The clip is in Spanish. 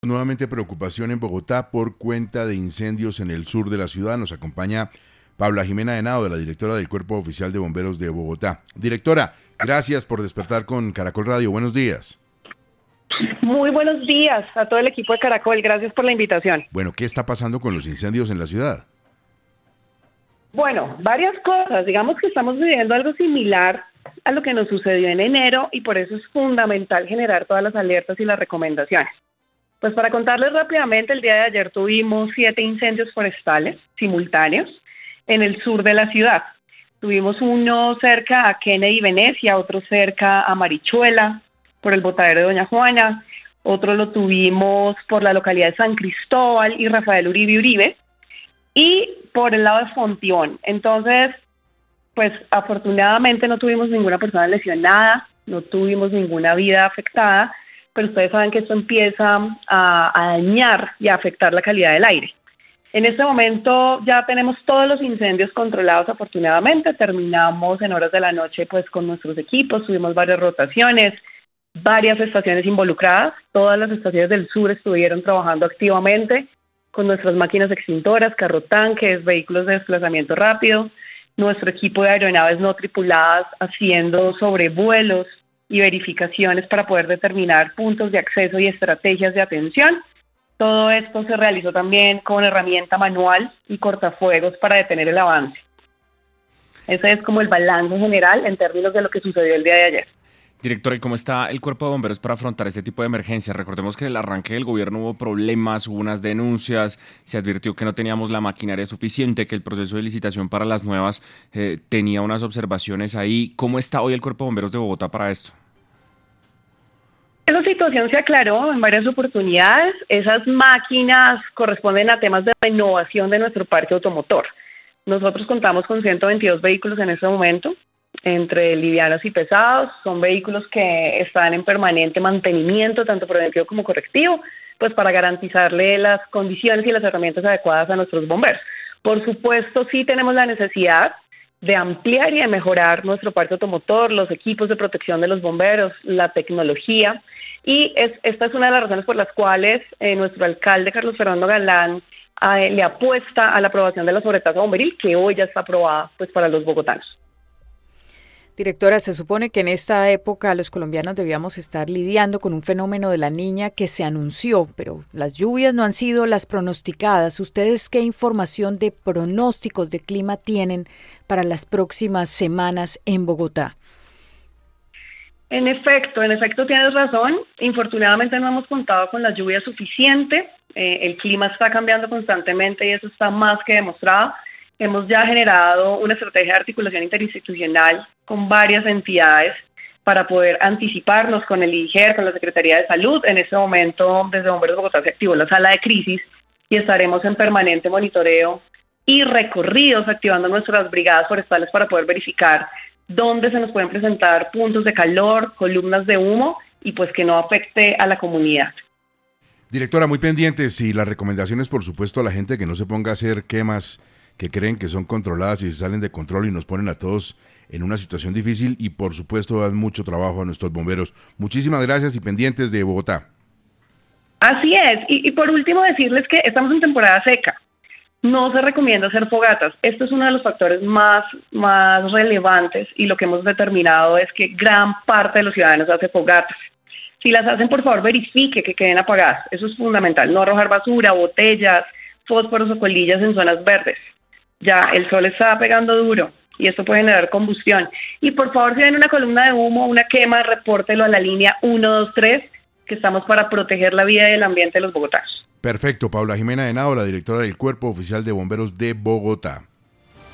Nuevamente preocupación en Bogotá por cuenta de incendios en el sur de la ciudad. Nos acompaña Paula Jimena Henao, la directora del Cuerpo Oficial de Bomberos de Bogotá. Directora, gracias por despertar con Caracol Radio. Buenos días. Muy buenos días a todo el equipo de Caracol. Gracias por la invitación. Bueno, ¿qué está pasando con los incendios en la ciudad? Bueno, varias cosas. Digamos que estamos viviendo algo similar a lo que nos sucedió en enero y por eso es fundamental generar todas las alertas y las recomendaciones. Pues para contarles rápidamente, el día de ayer tuvimos 7 incendios forestales simultáneos en el sur de la ciudad. Tuvimos uno cerca a Kennedy y Venecia, otro cerca a Marichuela, por el botadero de Doña Juana, otro lo tuvimos por la localidad de San Cristóbal y Rafael Uribe Uribe, y por el lado de Fontibón. Entonces, pues afortunadamente no tuvimos ninguna persona lesionada, no tuvimos ninguna vida afectada, pero ustedes saben que esto empieza a dañar y a afectar la calidad del aire. En este momento ya tenemos todos los incendios controlados afortunadamente, terminamos en horas de la noche pues con nuestros equipos, tuvimos varias rotaciones, varias estaciones involucradas, todas las estaciones del sur estuvieron trabajando activamente con nuestras máquinas extintoras, carrotanques, vehículos de desplazamiento rápido, nuestro equipo de aeronaves no tripuladas haciendo sobrevuelos y verificaciones para poder determinar puntos de acceso y estrategias de atención. Todo esto se realizó también con herramienta manual y cortafuegos para detener el avance. Ese es como el balance general en términos de lo que sucedió el día de ayer. Directora, ¿y cómo está el Cuerpo de Bomberos para afrontar este tipo de emergencias? Recordemos que en el arranque del gobierno hubo problemas, hubo unas denuncias, se advirtió que no teníamos la maquinaria suficiente, que el proceso de licitación para las nuevas tenía unas observaciones ahí. ¿Cómo está hoy el Cuerpo de Bomberos de Bogotá para esto? Esa situación se aclaró en varias oportunidades. Esas máquinas corresponden a temas de renovación de nuestro parque automotor. Nosotros contamos con 122 vehículos en este momento, entre livianos y pesados. Son vehículos que están en permanente mantenimiento, tanto preventivo como correctivo, pues para garantizarle las condiciones y las herramientas adecuadas a nuestros bomberos. Por supuesto, sí tenemos la necesidad de ampliar y de mejorar nuestro parque automotor, los equipos de protección de los bomberos, la tecnología, y esta es una de las razones por las cuales nuestro alcalde Carlos Fernando Galán le apuesta a la aprobación de la sobretasa bomberil, que hoy ya está aprobada pues para los bogotanos. Directora, se supone que en esta época los colombianos debíamos estar lidiando con un fenómeno de la Niña que se anunció, pero las lluvias no han sido las pronosticadas. ¿Ustedes qué información de pronósticos de clima tienen para las próximas semanas en Bogotá? En efecto tienes razón. Infortunadamente no hemos contado con la lluvia suficiente. El clima está cambiando constantemente y eso está más que demostrado. Hemos ya generado una estrategia de articulación interinstitucional con varias entidades para poder anticiparnos con el IDIGER, con la Secretaría de Salud. En este momento, desde Bomberos Bogotá se activó la sala de crisis y estaremos en permanente monitoreo y recorridos activando nuestras brigadas forestales para poder verificar dónde se nos pueden presentar puntos de calor, columnas de humo y pues que no afecte a la comunidad. Directora, muy pendientes y las recomendaciones, por supuesto, a la gente que no se ponga a hacer quemas que creen que son controladas y se salen de control y nos ponen a todos en una situación difícil y por supuesto dan mucho trabajo a nuestros bomberos. Muchísimas gracias y pendientes de Bogotá. Así es, y por último decirles que estamos en temporada seca. No se recomienda hacer fogatas. Esto es uno de los factores más relevantes y lo que hemos determinado es que gran parte de los ciudadanos hace fogatas. Si las hacen, por favor, verifique que queden apagadas. Eso es fundamental. No arrojar basura, botellas, fósforos o colillas en zonas verdes. Ya el sol está pegando duro y esto puede generar combustión. Y por favor, si ven una columna de humo, una quema, repórtelo a la línea 123, que estamos para proteger la vida y el ambiente de los bogotanos. Perfecto, Paula Jimena Henao, la directora del Cuerpo Oficial de Bomberos de Bogotá.